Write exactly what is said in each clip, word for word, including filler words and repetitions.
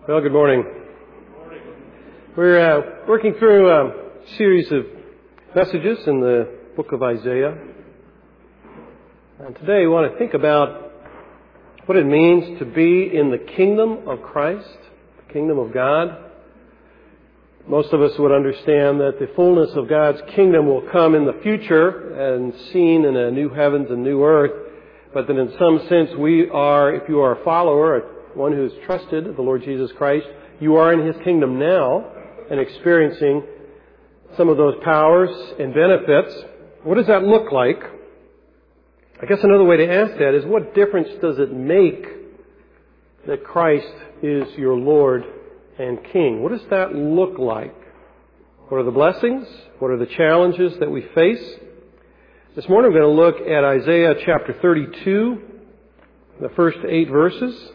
Well, good morning. We're uh, working through a series of messages in the book of Isaiah. And today we want to think about what it means to be in the kingdom of Christ, the kingdom of God. Most of us would understand that the fullness of God's kingdom will come in the future and seen in a new heavens and new earth. But then in some sense we are, if you are a follower, one who's trusted the Lord Jesus Christ, you are in His kingdom now and experiencing some of those powers and benefits. What does that look like? I guess another way to ask that is, what difference does it make that Christ is your Lord and King? What does that look like? What are the blessings? What are the challenges that we face? This morning we're going to look at Isaiah chapter thirty-two, the first eight verses.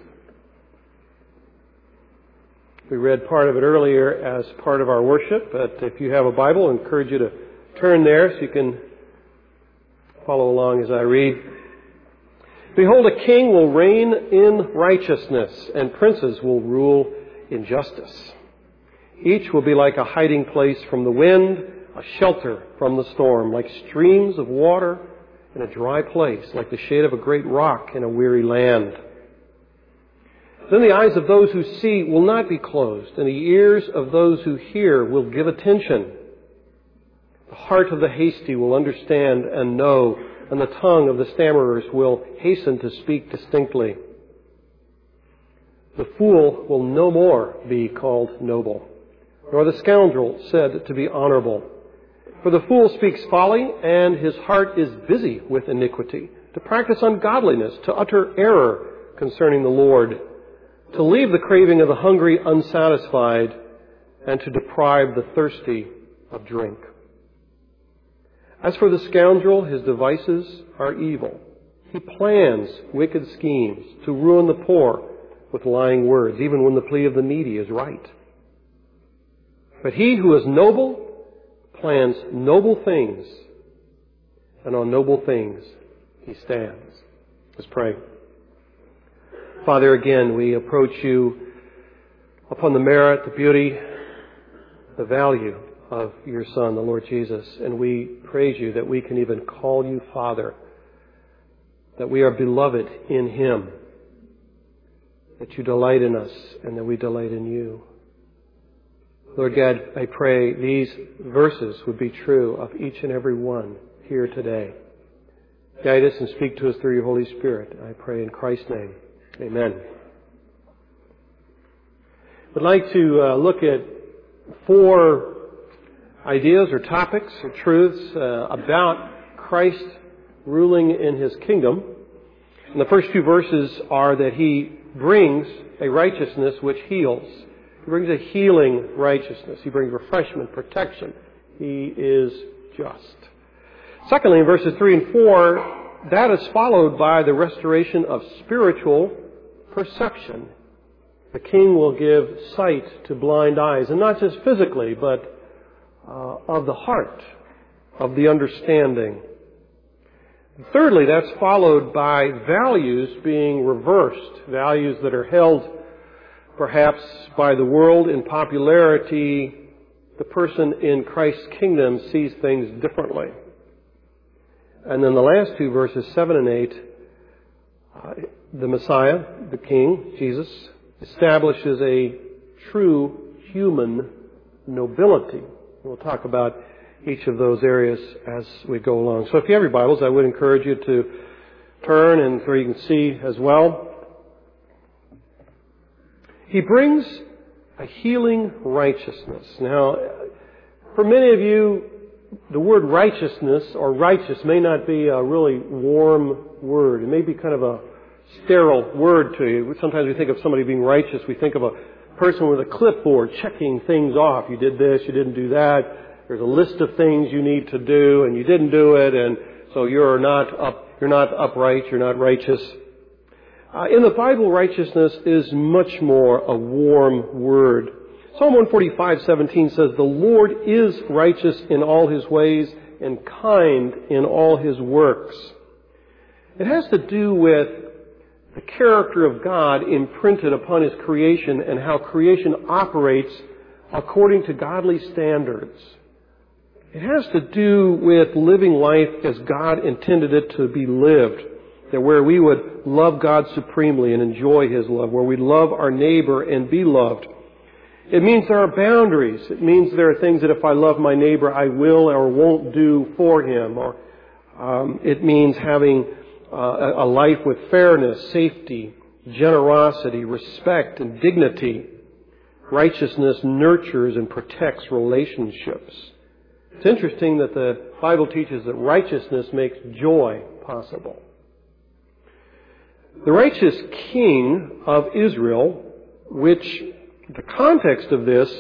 We read part of it earlier as part of our worship, but if you have a Bible, I encourage you to turn there so you can follow along as I read. Behold, a king will reign in righteousness, and princes will rule in justice. Each will be like a hiding place from the wind, a shelter from the storm, like streams of water in a dry place, like the shade of a great rock in a weary land. Then the eyes of those who see will not be closed, and the ears of those who hear will give attention. The heart of the hasty will understand and know, and the tongue of the stammerers will hasten to speak distinctly. The fool will no more be called noble, nor the scoundrel said to be honorable. For the fool speaks folly, and his heart is busy with iniquity, to practice ungodliness, to utter error concerning the Lord, to leave the craving of the hungry unsatisfied, and to deprive the thirsty of drink. As for the scoundrel, his devices are evil. He plans wicked schemes to ruin the poor with lying words, even when the plea of the needy is right. But he who is noble plans noble things, and on noble things he stands. Let's pray. Father, again, we approach you upon the merit, the beauty, the value of your Son, the Lord Jesus, and we praise you that we can even call you Father, that we are beloved in Him, that you delight in us and that we delight in you. Lord God, I pray these verses would be true of each and every one here today. Guide us and speak to us through your Holy Spirit. I pray in Christ's name. Amen. I'd like to uh, look at four ideas or topics or truths uh, about Christ ruling in His kingdom. And the first two verses are that He brings a righteousness which heals. He brings a healing righteousness. He brings refreshment, protection. He is just. Secondly, in verses three and four, that is followed by the restoration of spiritual perception. The King will give sight to blind eyes, and not just physically, but uh, of the heart, of the understanding. Thirdly, that's followed by values being reversed, values that are held perhaps by the world in popularity. The person in Christ's kingdom sees things differently. And then the last two verses, seven and eight, uh, the Messiah, the King, Jesus, establishes a true human nobility. We'll talk about each of those areas as we go along. So if you have your Bibles, I would encourage you to turn and where you can see as well. He brings a healing righteousness. Now, for many of you, the word righteousness or righteous may not be a really warm word. It may be kind of a sterile word to you. Sometimes we think of somebody being righteous, we think of a person with a clipboard checking things off. You did this, you didn't do that. There's a list of things you need to do, and you didn't do it, and so you're not up, you're not upright, you're not righteous. Uh, in the Bible, righteousness is much more a warm word. Psalm one forty-five seventeen says, "The Lord is righteous in all His ways and kind in all His works." It has to do with the character of God imprinted upon His creation and how creation operates according to godly standards. It has to do with living life as God intended it to be lived. That where we would love God supremely and enjoy His love, where we love our neighbor and be loved. It means there are boundaries. It means there are things that if I love my neighbor, I will or won't do for him. Or um, it means having uh, a life with fairness, safety, generosity, respect, and dignity. Righteousness nurtures and protects relationships. It's interesting that the Bible teaches that righteousness makes joy possible. The righteous king of Israel, which the context of this,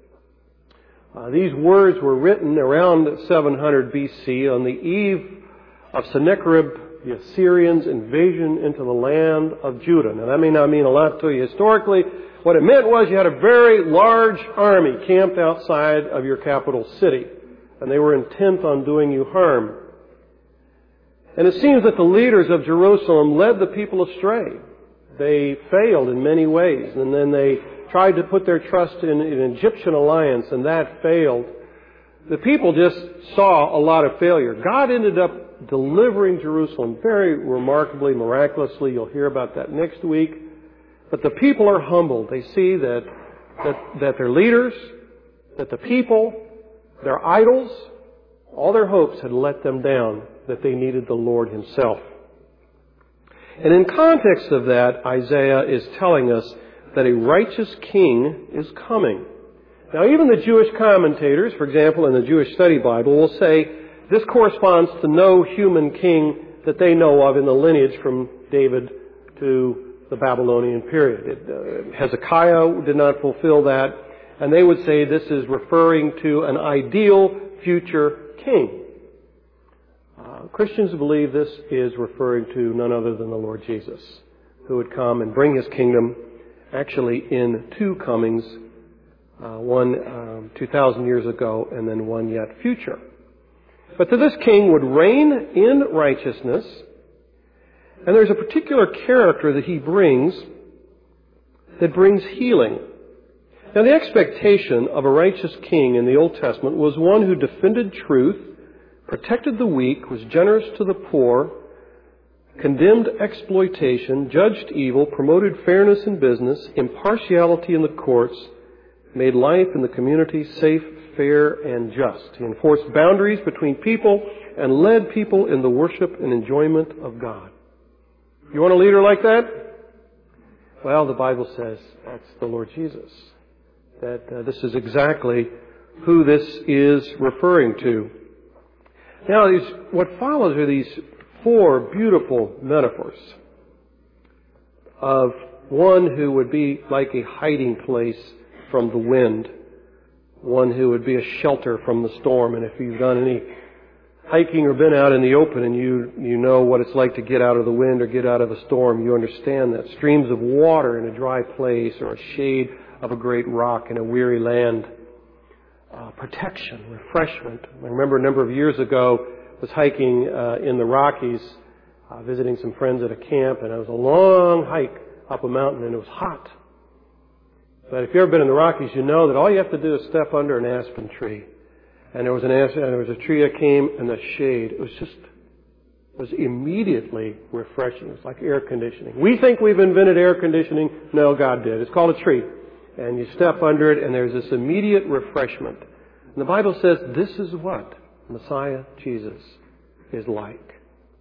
uh, these words were written around seven hundred B C on the eve of Sennacherib, the Assyrians' invasion into the land of Judah. Now that may not mean a lot to you historically. What it meant was you had a very large army camped outside of your capital city, and they were intent on doing you harm. And it seems that the leaders of Jerusalem led the people astray. They failed in many ways, and then they tried to put their trust in an Egyptian alliance, and that failed. The people just saw a lot of failure. God ended up delivering Jerusalem very remarkably, miraculously. You'll hear about that next week. But the people are humbled. They see that, that, that their leaders, that the people, their idols, all their hopes had let them down, that they needed the Lord Himself. And in context of that, Isaiah is telling us that a righteous king is coming. Now, even the Jewish commentators, for example, in the Jewish Study Bible, will say this corresponds to no human king that they know of in the lineage from David to the Babylonian period. It, uh, Hezekiah did not fulfill that, and they would say this is referring to an ideal future king. Uh, Christians believe this is referring to none other than the Lord Jesus, who would come and bring His kingdom actually in two comings, uh, one um, two thousand years ago and then one yet future. But that this king would reign in righteousness, and there's a particular character that he brings that brings healing. Now, the expectation of a righteous king in the Old Testament was one who defended truth, protected the weak, was generous to the poor, condemned exploitation, judged evil, promoted fairness in business, impartiality in the courts, made life in the community safe, fair, and just. He enforced boundaries between people and led people in the worship and enjoyment of God. You want a leader like that? Well, the Bible says that's the Lord Jesus. That uh, this is exactly who this is referring to. Now, these, what follows are these four beautiful metaphors of one who would be like a hiding place from the wind, one who would be a shelter from the storm. And if you've done any hiking or been out in the open and you you know what it's like to get out of the wind or get out of a storm, you understand that. Streams of water in a dry place or a shade of a great rock in a weary land. Uh, protection, refreshment. I remember a number of years ago, I was hiking uh, in the Rockies, uh, visiting some friends at a camp, and it was a long hike up a mountain, and it was hot. But if you've ever been in the Rockies, you know that all you have to do is step under an aspen tree. And there was an aspen, and there was a tree that came in the shade. It was just, it was immediately refreshing. It's like air conditioning. We think we've invented air conditioning. No, God did. It's called a tree. And you step under it, and there's this immediate refreshment. And the Bible says this is what Messiah Jesus is like.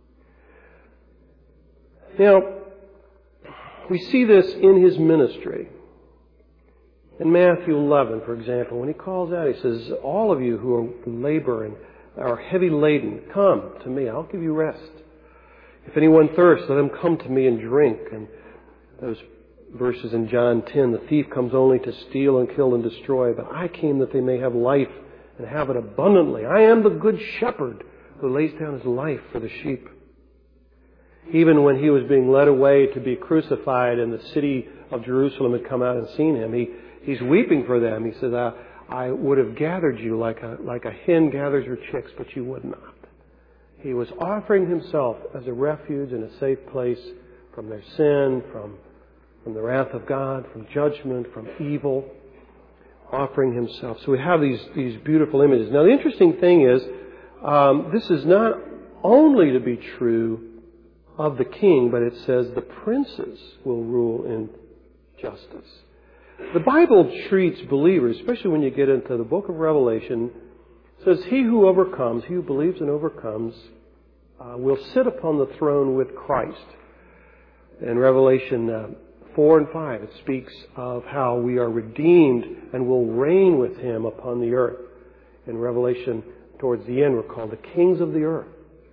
Now, we see this in His ministry. In Matthew eleven, for example, when He calls out, He says, all of you who are labor and are heavy laden, come to me, I'll give you rest. If anyone thirsts, let him come to me and drink. And those verses in John ten, the thief comes only to steal and kill and destroy, but I came that they may have life and have it abundantly. I am the good shepherd who lays down his life for the sheep. Even when He was being led away to be crucified and the city of Jerusalem had come out and seen Him, he He's weeping for them. He says, I, I would have gathered you like a, like a hen gathers her chicks, but you would not. He was offering Himself as a refuge and a safe place from their sin, from, from the wrath of God, from judgment, from evil, offering Himself. So we have these, these beautiful images. Now the interesting thing is, um, this is not only to be true of the king, but it says the princes will rule in justice. The Bible treats believers, especially when you get into the book of Revelation, says he who overcomes, he who believes and overcomes, uh, will sit upon the throne with Christ. In Revelation uh, four and five, it speaks of how we are redeemed and will reign with Him upon the earth. In Revelation, towards the end, we're called the kings of the earth.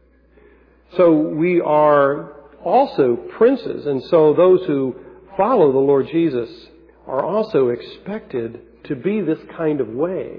So we are also princes, and so those who follow the Lord Jesus are also expected to be this kind of way.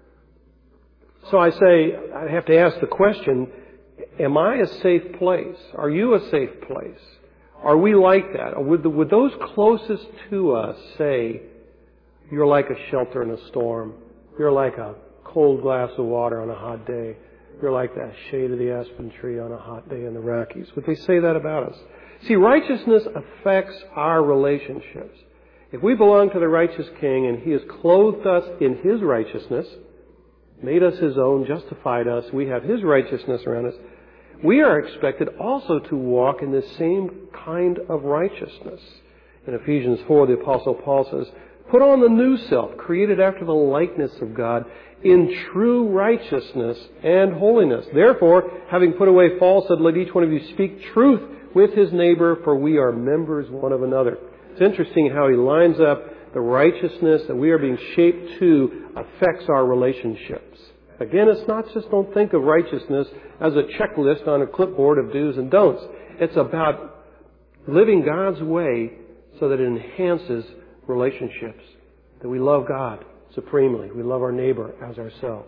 So I say, I have to ask the question, am I a safe place? Are you a safe place? Are we like that? Or would, the, would those closest to us say, you're like a shelter in a storm. You're like a cold glass of water on a hot day. You're like that shade of the aspen tree on a hot day in the Rockies. Would they say that about us? See, righteousness affects our relationships. If we belong to the righteous King and He has clothed us in His righteousness, made us His own, justified us, we have His righteousness around us, we are expected also to walk in this same kind of righteousness. In Ephesians four, the Apostle Paul says, put on the new self, created after the likeness of God, in true righteousness and holiness. Therefore, having put away falsehood, let each one of you speak truth with his neighbor, for we are members one of another. It's interesting how he lines up the righteousness that we are being shaped to affects our relationships. Again, it's not just, don't think of righteousness as a checklist on a clipboard of do's and don'ts. It's about living God's way so that it enhances relationships, that we love God supremely. We love our neighbor as ourselves.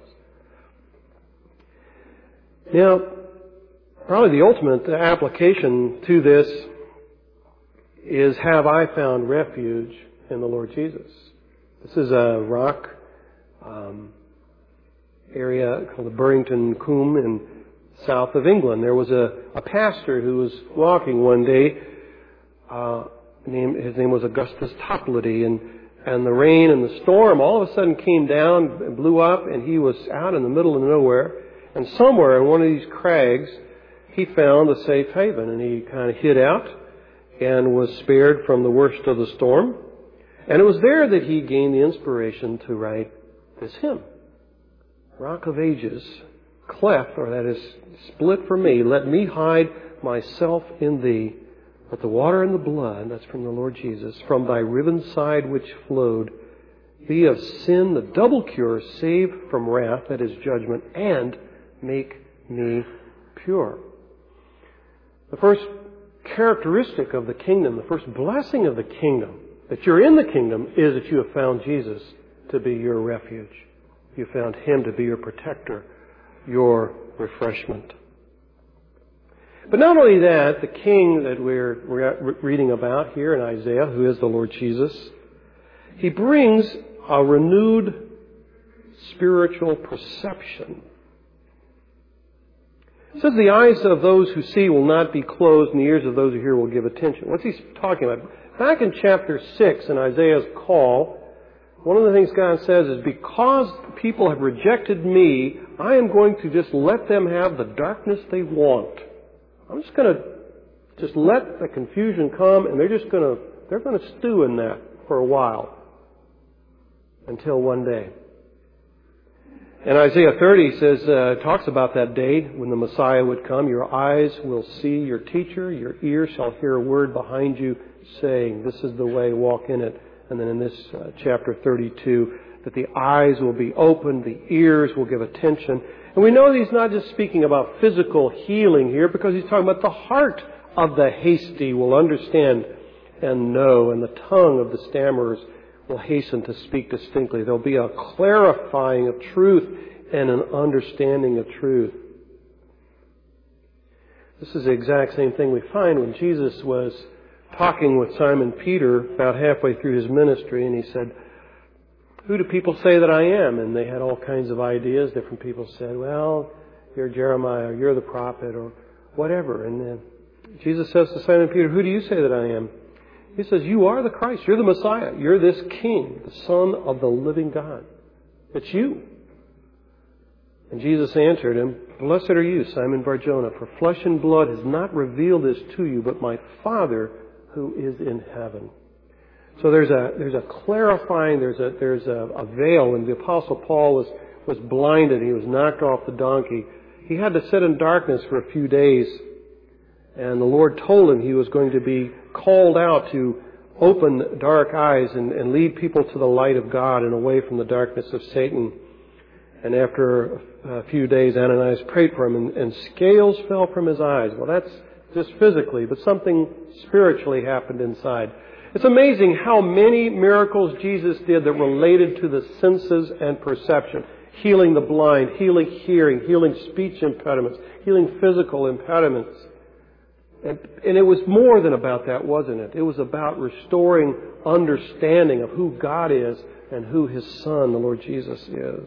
Now, probably the ultimate application to this is, have I found refuge in the Lord Jesus? This is a rock um, area called the Burrington Combe in south of England. There was a, a pastor who was walking one day. Uh, name, his name was Augustus Toplady, and And the rain and the storm all of a sudden came down and blew up, and he was out in the middle of nowhere. And somewhere in one of these crags, he found a safe haven, and he kind of hid out and was spared from the worst of the storm. And it was there that he gained the inspiration to write this hymn. Rock of Ages, cleft, or that is split for me, let me hide myself in thee. But the water and the blood, that's from the Lord Jesus, from thy riven side which flowed, be of sin the double cure, save from wrath, that is judgment, and make me pure. The first characteristic of the kingdom, the first blessing of the kingdom, that you're in the kingdom, is that you have found Jesus to be your refuge. You found Him to be your protector, your refreshment. But not only that, the king that we're reading about here in Isaiah, who is the Lord Jesus, He brings a renewed spiritual perception. It says the eyes of those who see will not be closed, and the ears of those who hear will give attention. What's he talking about? Back in chapter six in Isaiah's call, one of the things God says is, because people have rejected me, I am going to just let them have the darkness they want. I'm just going to just let the confusion come, and they're just going to, they're going to stew in that for a while until one day. And Isaiah thirty says, uh, talks about that day when the Messiah would come. Your eyes will see your teacher, your ears shall hear a word behind you saying, this is the way, walk in it. And then in this uh, chapter thirty-two, that the eyes will be opened, the ears will give attention. And we know He's not just speaking about physical healing here, because He's talking about the heart of the hasty will understand and know, and the tongue of the stammerers will hasten to speak distinctly. There'll be a clarifying of truth and an understanding of truth. This is the exact same thing we find when Jesus was talking with Simon Peter about halfway through His ministry, and He said, who do people say that I am? And they had all kinds of ideas. Different people said, well, you're Jeremiah, or you're the prophet, or whatever. And then Jesus says to Simon Peter, who do you say that I am? He says, you are the Christ. You're the Messiah. You're this King, the Son of the living God. It's you. And Jesus answered him, blessed are you, Simon Bar-Jonah, for flesh and blood has not revealed this to you, but my Father who is in heaven. So there's a there's a clarifying, there's a there's a, a veil, and the Apostle Paul was, was blinded. He was knocked off the donkey. He had to sit in darkness for a few days. And the Lord told him he was going to be called out to open dark eyes and, and lead people to the light of God and away from the darkness of Satan. And after a few days, Ananias prayed for him, and, and scales fell from his eyes. Well, that's just physically, but something spiritually happened inside. It's amazing how many miracles Jesus did that related to the senses and perception. Healing the blind, healing hearing, healing speech impediments, healing physical impediments. And, and it was more than about that, wasn't it? It was about restoring understanding of who God is and who His Son, the Lord Jesus, is.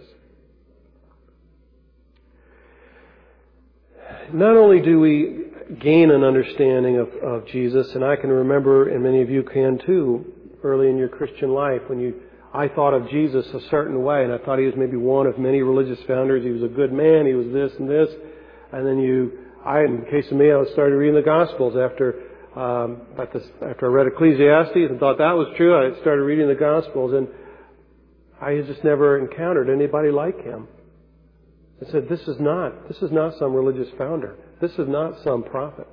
Not only do we gain an understanding of, of Jesus, and I can remember, and many of you can too, early in your Christian life, when you I thought of Jesus a certain way, and I thought He was maybe one of many religious founders. He was a good man. He was this and this. And then you, I, in the case of me, I started reading the Gospels after, um, after I read Ecclesiastes and thought that was true. I started reading the Gospels, and I just never encountered anybody like Him. I said, this is not, this is not some religious founder. This is not some prophet.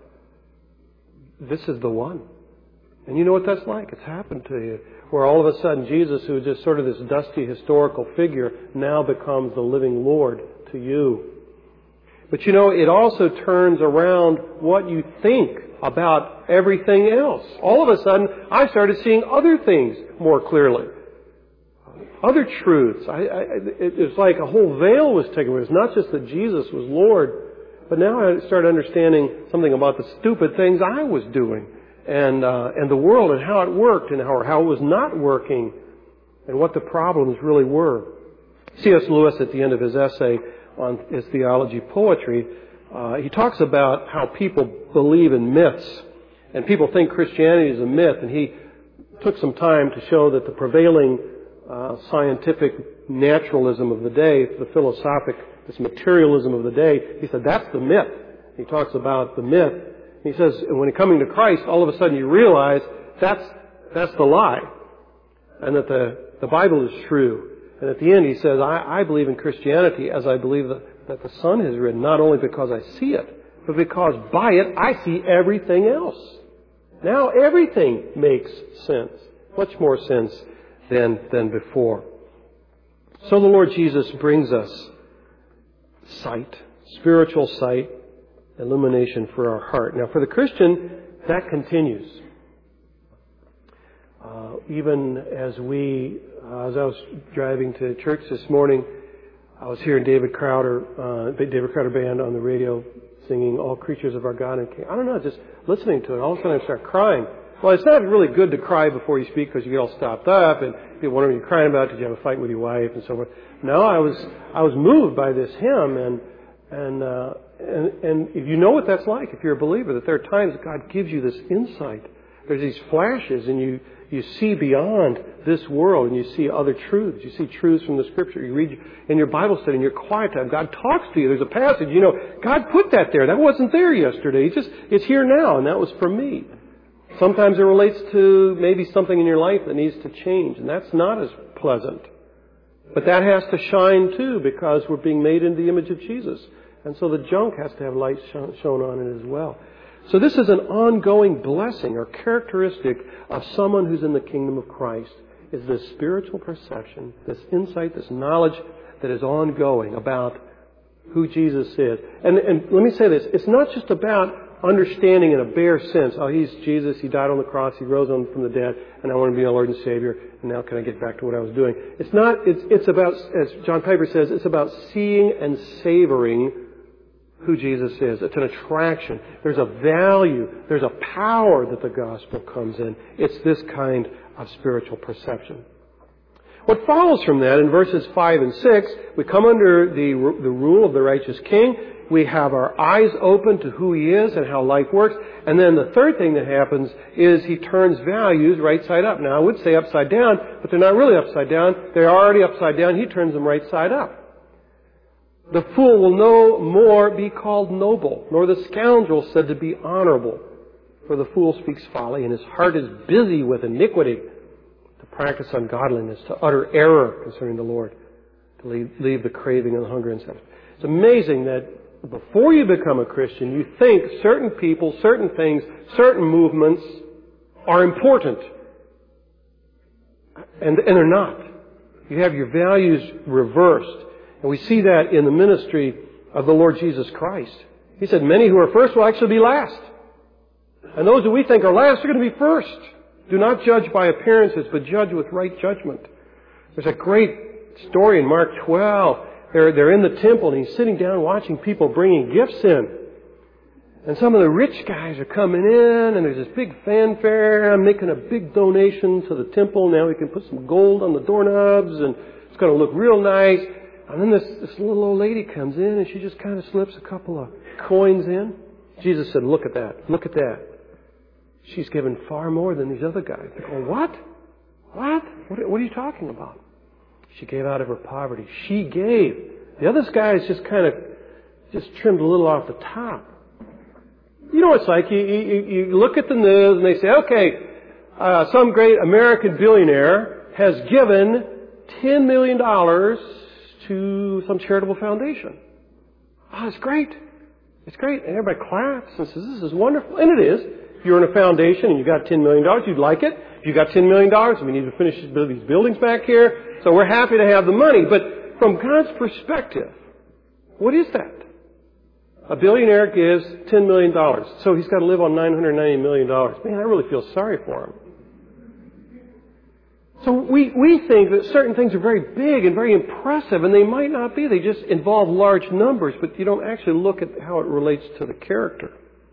This is the one. And you know what that's like? It's happened to you. Where all of a sudden Jesus, who is just sort of this dusty historical figure, now becomes the living Lord to you. But you know, it also turns around what you think about everything else. All of a sudden, I started seeing other things more clearly. Other truths. I, I, it was like a whole veil was taken away. It's not just that Jesus was Lord, but now I started understanding something about the stupid things I was doing, and uh, and the world, and how it worked, and how how it was not working, and what the problems really were. C S Lewis, at the end of his essay on his theology poetry, uh, he talks about how people believe in myths, and people think Christianity is a myth, and he took some time to show that the prevailing Uh, scientific naturalism of the day, the philosophic, this materialism of the day, he said that's the myth. He talks about the myth. He says, when you're coming to Christ, all of a sudden you realize that's that's the lie, and that the the Bible is true. And at the end, he says, I, I believe in Christianity as I believe that, that the Son has written, not only because I see it, but because by it I see everything else. Now everything makes sense, much more sense than than before. So the Lord Jesus brings us sight, spiritual sight, illumination for our heart. Now for the Christian, that continues. Uh, even as we, uh, as I was driving to church this morning, I was hearing David Crowder, uh, David Crowder Band on the radio singing "All Creatures of Our God and King." I don't know, just listening to it, all of a sudden I start crying. Well, it's not really good to cry before you speak because you get all stopped up and people wonder what you're crying about. Did you have a fight with your wife and so forth? No, I was I was moved by this hymn, and and uh, and and if you know what that's like, if you're a believer, that there are times that God gives you this insight. There's these flashes, and you you see beyond this world, and you see other truths. You see truths from the Scripture. You read in your Bible study, in your quiet time, God talks to you. There's a passage, you know, God put that there. That wasn't there yesterday. It's just it's here now, and that was for me. Sometimes it relates to maybe something in your life that needs to change, and that's not as pleasant. But that has to shine too, because we're being made in the image of Jesus. And so the junk has to have light shone on it as well. So this is an ongoing blessing or characteristic of someone who's in the kingdom of Christ, is this spiritual perception, this insight, this knowledge that is ongoing about who Jesus is. And, and let me say this, it's not just about understanding in a bare sense, oh, He's Jesus, He died on the cross, He rose on from the dead, and I want to be my Lord and Savior, and now can I get back to what I was doing? It's not, it's, it's about, as John Piper says, it's about seeing and savoring who Jesus is. It's an attraction. There's a value, there's a power that the gospel comes in. It's this kind of spiritual perception. What follows from that in verses five and six, we come under the, the rule of the righteous king. we have our eyes open to who He is and how life works. And then the third thing that happens is He turns values right side up. Now, I would say upside down, but they're not really upside down. They're already upside down. He turns them right side up. The fool will no more be called noble, nor the scoundrel said to be honorable. For the fool speaks folly, and his heart is busy with iniquity, to practice ungodliness, to utter error concerning the Lord, to leave, leave the craving and the hunger and stuff. It's amazing that before you become a Christian, you think certain people, certain things, certain movements are important. And, and they're not. You have your values reversed. And we see that in the ministry of the Lord Jesus Christ. He said, many who are first will actually be last. And those that we think are last are going to be first. Do not judge by appearances, but judge with right judgment. There's a great story in Mark twelve. They're, they're in the temple, and He's sitting down watching people bringing gifts in. And some of the rich guys are coming in, and there's this big fanfare. I'm making a big donation to the temple. Now we can put some gold on the doorknobs, and it's going to look real nice. And then this, this little old lady comes in, and she just kind of slips a couple of coins in. Jesus said, look at that. Look at that. She's given far more than these other guys. They're going, what? What? What, what are you talking about? She gave out of her poverty. She gave. The other guys just kind of just trimmed a little off the top. You know what it's like. You, you, you look at the news and they say, okay, uh, some great American billionaire has given ten million dollars to some charitable foundation. Oh, it's great. It's great. And everybody claps and says, this is wonderful. And it is. If you're in a foundation and you got ten million dollars, you'd like it. If you got ten million dollars, we need to finish these buildings back here. So we're happy to have the money. But from God's perspective, what is that? A billionaire gives ten million dollars. So he's got to live on nine hundred ninety million dollars. Man, I really feel sorry for him. So we, we think that certain things are very big and very impressive, and they might not be. They just involve large numbers, but you don't actually look at how it relates to the character.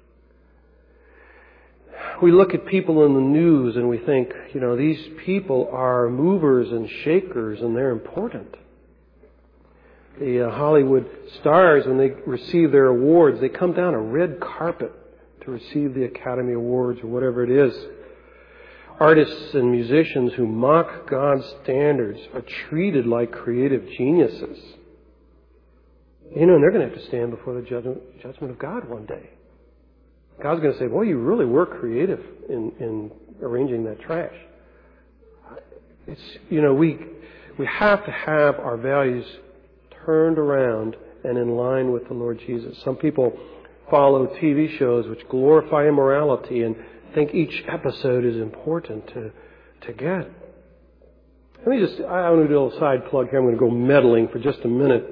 We look at people in the news and we think, you know, these people are movers and shakers and they're important. The uh, Hollywood stars, when they receive their awards, they come down a red carpet to receive the Academy Awards or whatever it is. Artists and musicians who mock God's standards are treated like creative geniuses. You know, and they're going to have to stand before the judgment, judgment of God one day. God's going to say, boy, you really were creative in, in arranging that trash. It's, you know, we, we have to have our values turned around and in line with the Lord Jesus. Some people follow T V shows which glorify immorality and think each episode is important to, to get. Let me just, I want to do a little side plug here. I'm going to go meddling for just a minute.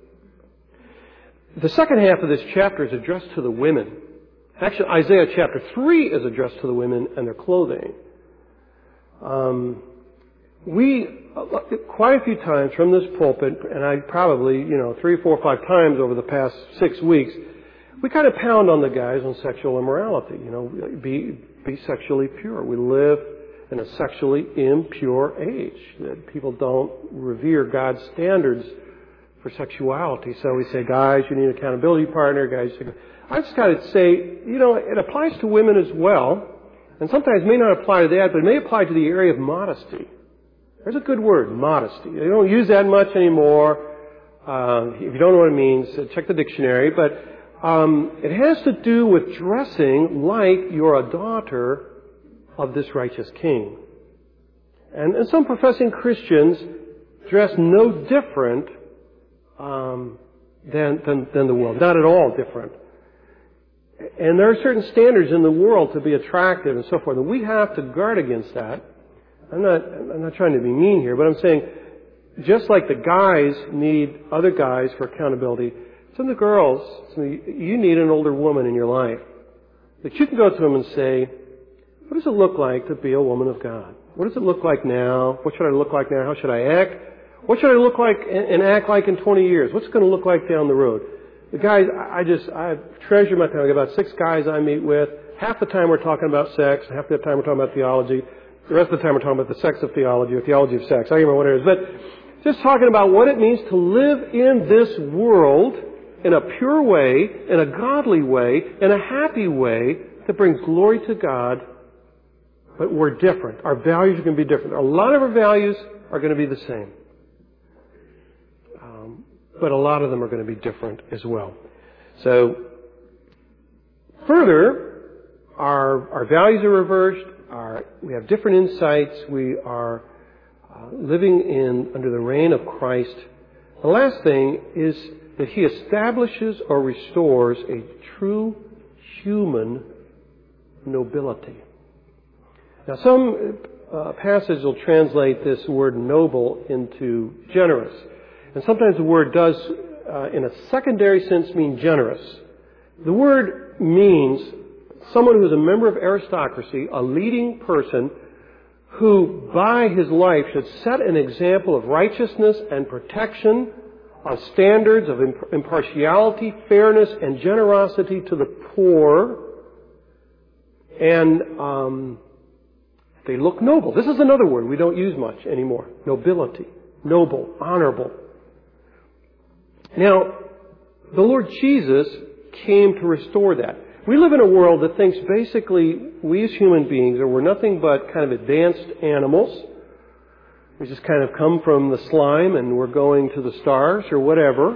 The second half of this chapter is addressed to the women. Actually, Isaiah chapter three is addressed to the women and their clothing. Um, we, quite a few times from this pulpit, and I probably, you know, three, four, five times over the past six weeks, we kind of pound on the guys on sexual immorality. You know, be, be sexually pure. We live in a sexually impure age. That people don't revere God's standards for sexuality. So we say, guys, you need an accountability partner. Guys, I just got to say, you know, it applies to women as well. And sometimes it may not apply to that, but it may apply to the area of modesty. There's a good word, modesty. They don't use that much anymore. Uh, if you don't know what it means, check the dictionary. But um, it has to do with dressing like you're a daughter of this righteous king. And, and some professing Christians dress no different um, than, than, than the world. Not at all different. And there are certain standards in the world to be attractive and so forth. And we have to guard against that. I'm not, I'm not trying to be mean here, but I'm saying just like the guys need other guys for accountability, some of the girls, some of the, you need an older woman in your life that you can go to them and say, what does it look like to be a woman of God? What does it look like now? What should I look like now? How should I act? What should I look like and act like in twenty years? What's it going to look like down the road? The guys, I just, I treasure my time. I got about six guys I meet with. Half the time we're talking about sex. Half the time we're talking about theology. The rest of the time we're talking about the sex of theology or theology of sex. I don't remember what it is. But just talking about what it means to live in this world in a pure way, in a godly way, in a happy way that brings glory to God, but we're different. Our values are going to be different. A lot of our values are going to be the same. Um, but a lot of them are going to be different as well. So, further, our, our values are reversed. Our, we have different insights. We are uh, living in under the reign of Christ. The last thing is that He establishes or restores a true human nobility. Now, some uh, passages will translate this word noble into generous. And sometimes the word does, uh, in a secondary sense, mean generous. The word means someone who is a member of aristocracy, a leading person who, by his life, should set an example of righteousness and protection, of standards of impartiality, fairness, and generosity to the poor. And um, they look noble. This is another word we don't use much anymore. Nobility. Noble. Honorable. Now, the Lord Jesus came to restore that. We live in a world that thinks basically we as human beings are we're nothing but kind of advanced animals. We just kind of come from the slime and we're going to the stars or whatever.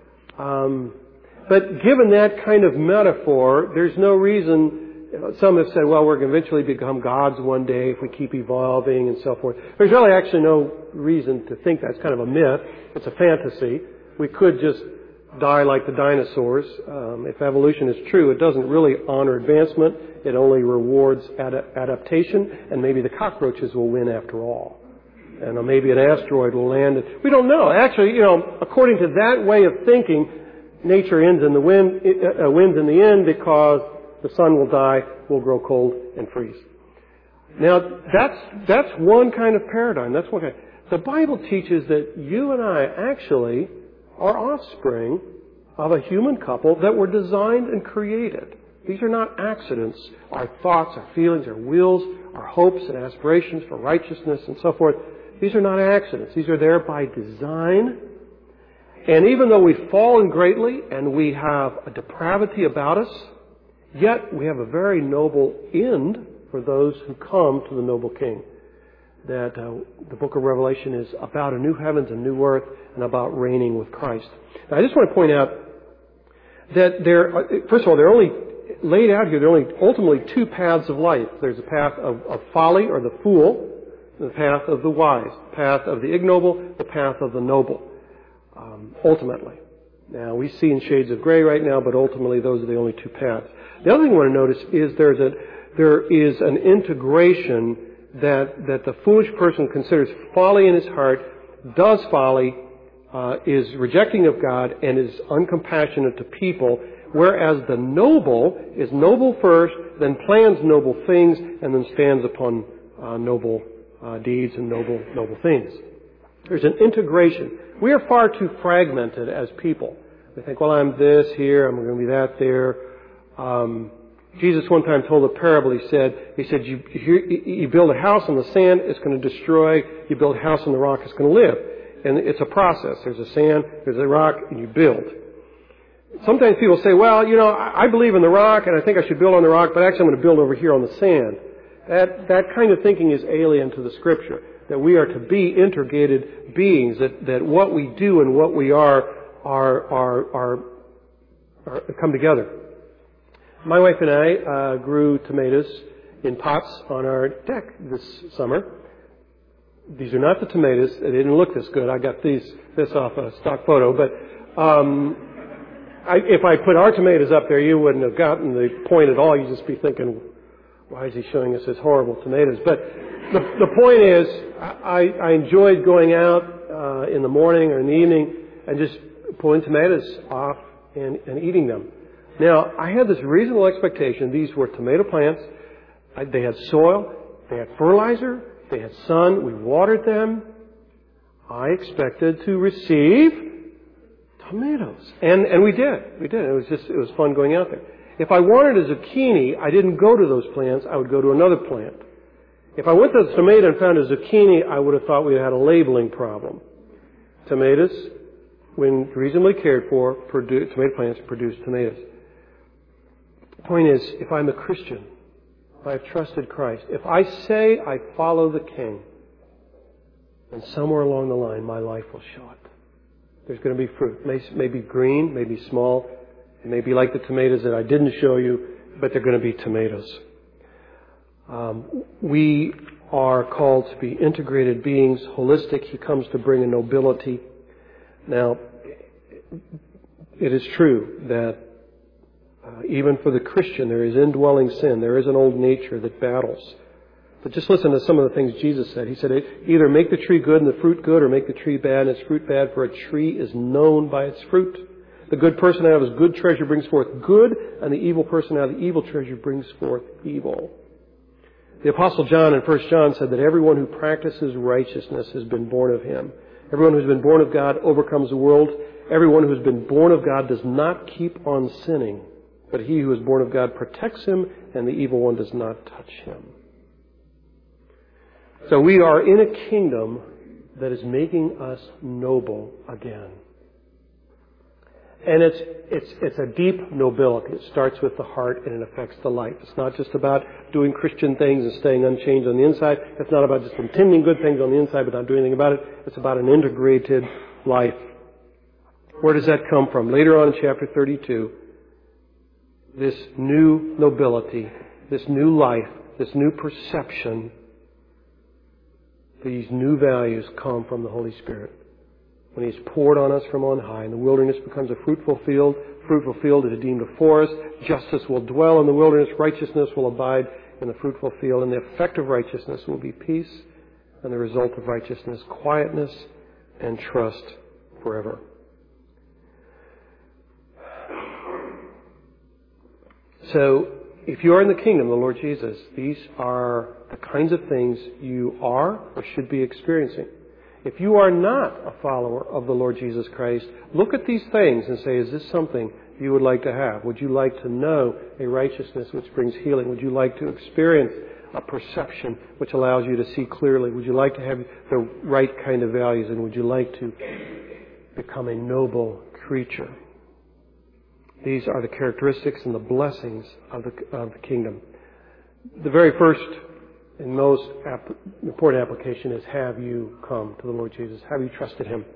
Um, but given that kind of metaphor, there's no reason. Some have said, well, we're going to eventually become gods one day if we keep evolving and so forth. There's really actually no reason to think that's kind of a myth. It's a fantasy. We could just die like the dinosaurs. Um, if evolution is true, it doesn't really honor advancement. It only rewards ad- adaptation, and maybe the cockroaches will win after all. And uh, maybe an asteroid will land. We don't know. Actually, you know, according to that way of thinking, nature ends in the wind, uh, wins in the end because the sun will die, we'll grow cold and freeze. Now, that's that's one kind of paradigm. That's one kind. The Bible teaches that you and I actually are offspring of a human couple that were designed and created. These are not accidents. Our thoughts, our feelings, our wills, our hopes and aspirations for righteousness and so forth, these are not accidents. These are there by design. And even though we've fallen greatly and we have a depravity about us, yet we have a very noble end for those who come to the noble King. That uh, the book of Revelation is about a new heavens and new earth and about reigning with Christ. Now, I just want to point out that there, are, first of all, there are only laid out here, there are only ultimately two paths of life. There's a path of, of folly or the fool, and the path of the wise, the path of the ignoble, the path of the noble, um, ultimately. Now, we see in shades of gray right now, but ultimately those are the only two paths. The other thing I want to notice is there's a, there is an integration that, that the foolish person considers folly in his heart, does folly, uh, is rejecting of God, and is uncompassionate to people, whereas the noble is noble first, then plans noble things, and then stands upon uh, noble uh, deeds and noble, noble things. There's an integration. We are far too fragmented as people. We think, well, I'm this here, I'm going to be that there. Um, Jesus one time told a parable. He said, he said, you, you, you build a house on the sand, it's going to destroy. You build a house on the rock, it's going to live. And it's a process. There's a sand, there's a rock, and you build. Sometimes people say, well, you know, I believe in the rock, and I think I should build on the rock, but actually I'm going to build over here on the sand. That, that kind of thinking is alien to the Scripture. That we are to be integrated beings. That, that what we do and what we are are, are, are, are come together. My wife and I uh, grew tomatoes in pots on our deck this summer. These are not the tomatoes. They didn't look this good. I got these this off a stock photo. But um, I, if I put our tomatoes up there, you wouldn't have gotten the point at all. You'd just be thinking, why is he showing us his horrible tomatoes? But the, the point is, I, I enjoyed going out uh, in the morning or in the evening and just pulling tomatoes off and, and eating them. Now, I had this reasonable expectation. These were tomato plants. I, they had soil. They had fertilizer. They had sun. We watered them. I expected to receive tomatoes. And, and we did. We did. It was just, it was fun going out there. If I wanted a zucchini, I didn't go to those plants. I would go to another plant. If I went to the tomato and found a zucchini, I would have thought we had a labeling problem. Tomatoes, when reasonably cared for, produce, tomato plants produce tomatoes. The point is, if I'm a Christian, if I've trusted Christ, if I say I follow the King, then somewhere along the line my life will show it. There's going to be fruit. It may, may be green, may be small. It may be like the tomatoes that I didn't show you, but they're going to be tomatoes. Um, we are called to be integrated beings, holistic. He comes to bring a nobility. Now, it is true that uh, even for the Christian, there is indwelling sin. There is an old nature that battles. But just listen to some of the things Jesus said. He said, either make the tree good and the fruit good, or make the tree bad and its fruit bad, for a tree is known by its fruit. The good person out of his good treasure brings forth good, and the evil person out of the evil treasure brings forth evil. The Apostle John in First John said that everyone who practices righteousness has been born of him. Everyone who's been born of God overcomes the world. Everyone who has been born of God does not keep on sinning, but he who is born of God protects him, and the evil one does not touch him. So we are in a kingdom that is making us noble again. And it's, it's, it's a deep nobility. It starts with the heart and it affects the life. It's not just about doing Christian things and staying unchanged on the inside. It's not about just intending good things on the inside but not doing anything about it. It's about an integrated life. Where does that come from? Later on in chapter thirty-two, this new nobility, this new life, this new perception, these new values come from the Holy Spirit. When He's poured on us from on high, and the wilderness becomes a fruitful field, fruitful field is deemed a forest, justice will dwell in the wilderness, righteousness will abide in the fruitful field, and the effect of righteousness will be peace, and the result of righteousness, quietness and trust forever. So, if you are in the kingdom of the Lord Jesus, these are the kinds of things you are or should be experiencing. If you are not a follower of the Lord Jesus Christ, look at these things and say, is this something you would like to have? Would you like to know a righteousness which brings healing? Would you like to experience a perception which allows you to see clearly? Would you like to have the right kind of values? And would you like to become a noble creature? These are the characteristics and the blessings of the, of the kingdom. The very first and most ap- important application is, have you come to the Lord Jesus? Have you trusted Him?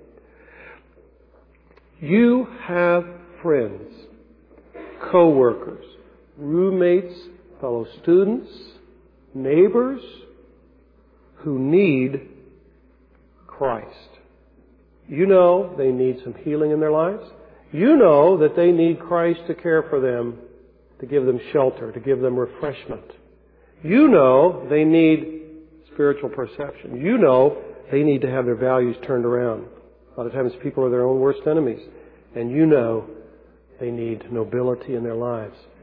You have friends, co-workers, roommates, fellow students, neighbors who need Christ. You know they need some healing in their lives. You know that they need Christ to care for them, to give them shelter, to give them refreshment. You know they need spiritual perception. You know they need to have their values turned around. A lot of times people are their own worst enemies. And you know they need nobility in their lives.